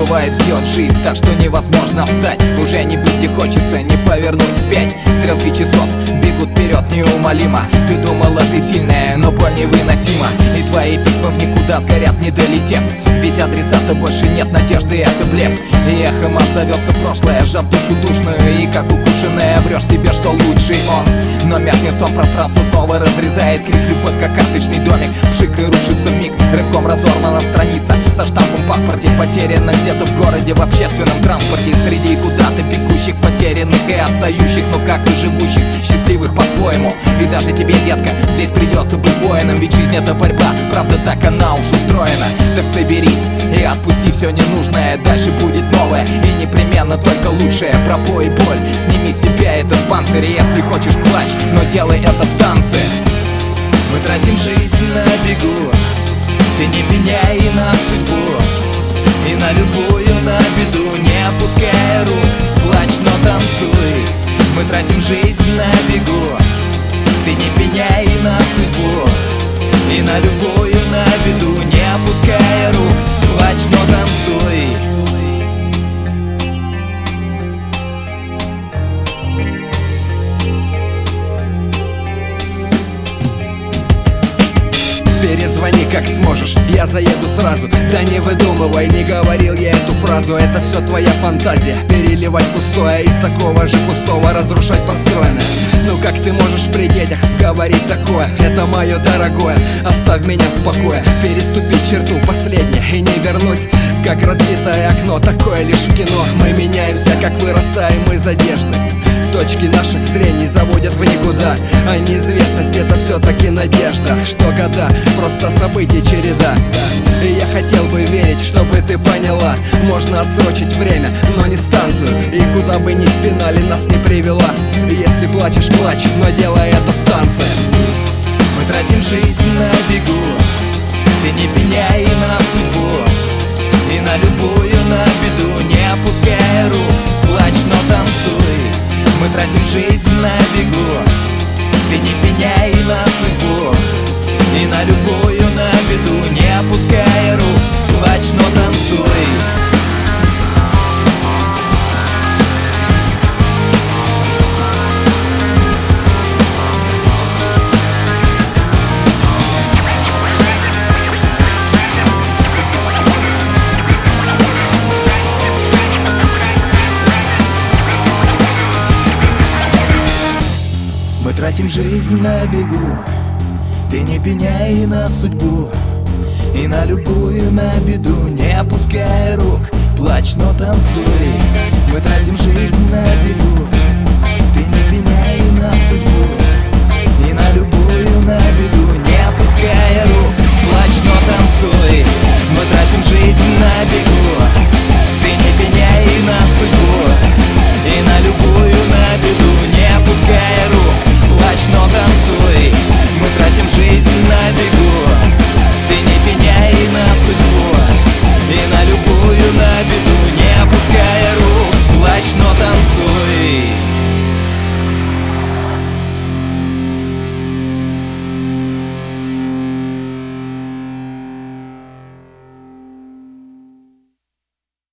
бывает, бьет жизнь так, что невозможно встать. Уже не быть не хочется, не повернуть вспять. Стрелки часов бегут вперед неумолимо. Ты думала, ты сильная, но боль невыносима. И твои письма в никуда сгорят, не долетев. Ведь адресата больше нет, надежды это блеф. И эхом отзовется прошлое, сжав душу душную. И как укушенная врешь себе, что лучший он. Но мягкий сон пространство снова разрезает крик. Любовь как карточный домик, вшик и рушится вмиг. Рывком разорвана страница со штампом в паспорте. Потеряна где-то в городе, в общественном транспорте. Среди куда-то бегущих, потерянных и отстающих, но как-то живущих, счастливых по-своему. И даже тебе, детка, здесь придется быть воином. Ведь жизнь это борьба, правда так она уж устроена. Так соберись и отпусти все ненужное. Дальше будет новое и непременно только лучшее. Пробой и боль, сними с себя этот панцирь. Если хочешь, плачь, но делай это в танце. Мы тратим жизнь на бегу, ты не пеняй на судьбу, и на любую на беду, не опускай рук, плачь, но танцуй. Мы тратим жизнь на бегу, ты не пеняй на судьбу, и на любую на беду, не опускай рук, плачь, но танцуй. Перезвони как сможешь, я заеду сразу. Да не выдумывай, не говорил я эту фразу. Это все твоя фантазия, переливать пустое из такого же пустого, разрушать построенное. Ну как ты можешь при детях говорить такое? Это мое дорогое, оставь меня в покое. Переступить черту последнее и не вернусь, как разбитое окно, такое лишь в кино. Мы меняемся, как вырастаем из одежды. Точки наших зрений заводят в никуда, а неизвестность это все-таки надежда. Что года, просто событий череда. И я хотел бы верить, чтобы ты поняла. Можно отсрочить время, но не станцию. И куда бы ни в финале нас не привела. Если плачешь, плачь, но делай это в танце. Мы тратим жизнь на бегу, ты не пеняй на судьбу, и на любую на беду, не опускай рук, плачь, но танцуй. Мы тратим жизнь на бегу, ты не пеняй на судьбу, и на любую на беду, не опускай рук, плачь, но танцуй. Мы тратим жизнь на бегу, ты не пеняй на судьбу, и на любую на беду, не опускай рук, плачь, но танцуй. Мы тратим жизнь на бегу, ты не пеняй